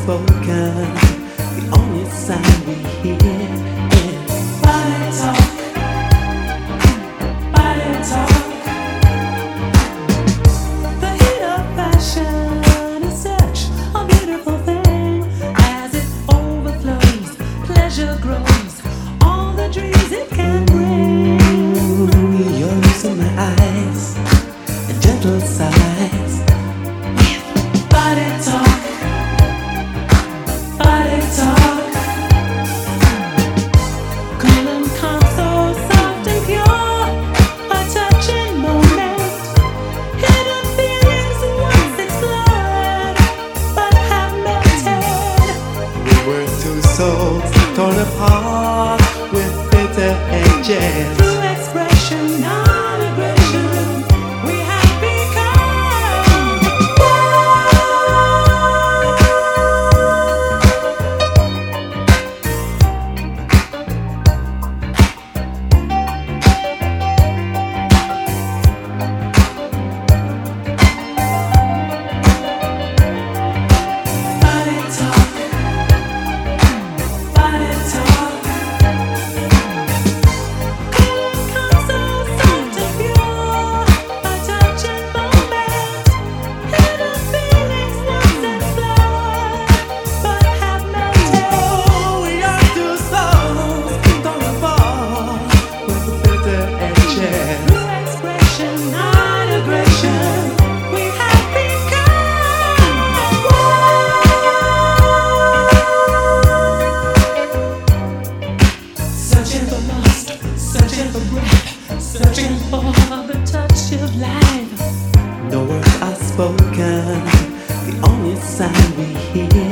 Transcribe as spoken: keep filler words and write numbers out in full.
unspoken. The only sound we hear is body talk, body talk. The heat of passion is such a beautiful thing. As it overflows, pleasure grows, all the dreams it can bring. You're losing my eyes, a gentle sighs. Body talk, body talk. Cool and calm, so soft and pure, a touching moment. Hidden feelings once explored, but have melted. We were two souls torn apart with bitter edges. Through expression, not aggression, we have become body talk, body talk. Come so soft and pure, a touching moment. Hidden feelings once explored, but have melted. Oh, we are two souls torn apart with bitter edges. Through expression, not aggression, we have become one. Searching for lust, searching for breath, searching for the touch of life. No words are spoken, the only sound we hear